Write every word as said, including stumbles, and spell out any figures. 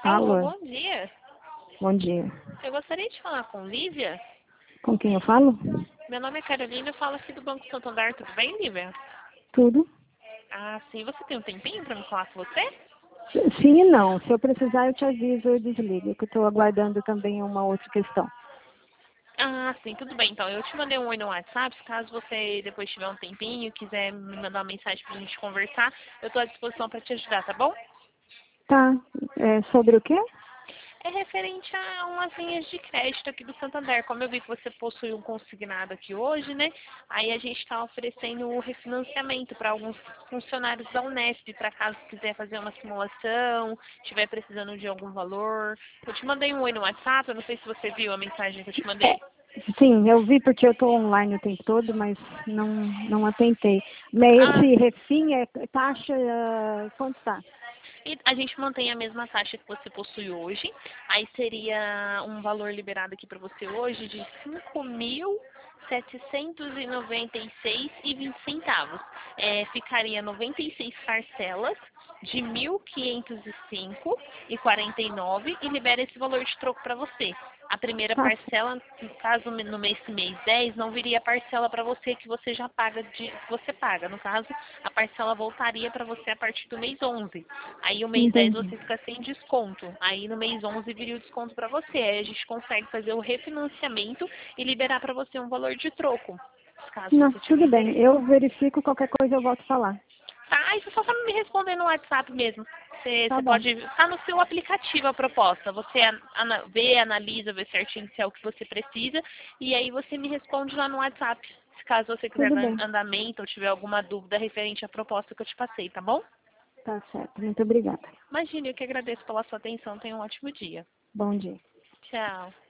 Alô, Alô, bom dia. bom dia. Eu gostaria de falar com Lívia. Com quem eu falo? Meu nome é Carolina, eu falo aqui do Banco Santander. Tudo bem, Lívia? Tudo? Ah, sim. Você tem um tempinho para me falar com você? Sim e não. Se eu precisar, eu te aviso, eu desligo, que eu estou aguardando também uma outra questão. Ah, sim. Tudo bem. Então, eu te mandei um oi no WhatsApp. Caso você depois tiver um tempinho e quiser me mandar uma mensagem para a gente conversar, eu estou à disposição para te ajudar, tá bom? Tá. É sobre o quê? É referente a umas linhas de crédito aqui do Santander. Como eu vi que você possui um consignado aqui hoje, né? Aí a gente está oferecendo um refinanciamento para alguns funcionários da Unesp, para caso quiser fazer uma simulação, estiver precisando de algum valor. Eu te mandei um oi no WhatsApp, eu não sei se você viu a mensagem que eu te mandei. Sim, eu vi porque eu estou online o tempo todo, mas não, não atentei. Mas Ah, esse refim é taxa, ah, quanto está? e a gente mantém a mesma taxa que você possui hoje. Aí seria um valor liberado aqui para você hoje de cinco mil setecentos e noventa e seis e vinte centavos. É, ficaria noventa e seis parcelas de mil quinhentos e cinco e quarenta e nove e libera esse valor de troco para você. A primeira Tá, parcela, no caso no mês, mês dez, não viria parcela para você que você já paga, de, que você paga. No caso, a parcela voltaria para você a partir do mês onze. Aí o mês dez entendi. você fica sem desconto. Aí no mês onze viria o desconto para você. Aí a gente consegue fazer o refinanciamento e liberar para você um valor de troco, caso Não, você tiver tudo bem. interesse. Eu verifico, qualquer coisa eu volto a falar. Tá, aí você só vai me responder no WhatsApp mesmo. Você, Tá você bom. pode. Tá no seu aplicativo a proposta. Você an- ana- vê, analisa, vê certinho se é o que você precisa. E aí você me responde lá no WhatsApp. Se caso você quiser Tudo dar bem. andamento ou tiver alguma dúvida referente à proposta que eu te passei, tá bom? Tá certo. Muito obrigada. Imagine, eu que agradeço pela sua atenção. Tenha um ótimo dia. Bom dia. Tchau.